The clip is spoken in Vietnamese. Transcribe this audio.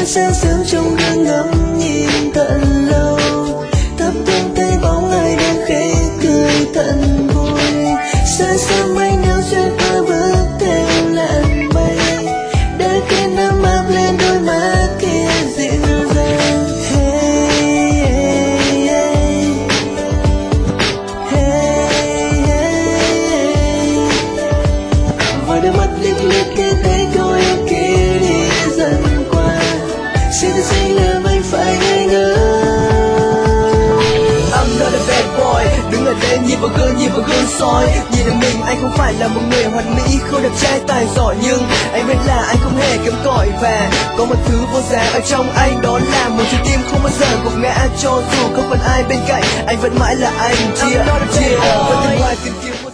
Ánh sáng sớm trong gương ngắm nhìn thật lâu, thấp thoáng thấy bóng ai đang khẽ cười thật vui. Xa xa mây nắng xuyên qua bước theo làn mây, đã khiến ấm áp lên đôi má kia dịu dàng. Hey, hey, hey. Hey, hey, hey. Và đôi mắt liếc liếc kia thấy câu yêu kia đi dần qua, xin thật xinh làm anh phải ngây ngơ. I'm not a bad boy, đứng ở đây nhìn vào gương soi. Nhìn ở mình anh không phải là một người hoàn mỹ, không đẹp trai tài giỏi, nhưng anh biết là anh không hề kém cỏi. Và có một thứ vô giá ở trong anh, đó là một trái tim không bao giờ gục ngã. Cho dù không còn ai bên cạnh, anh vẫn mãi là anh. Vẫn từng ngoài tìm kiếm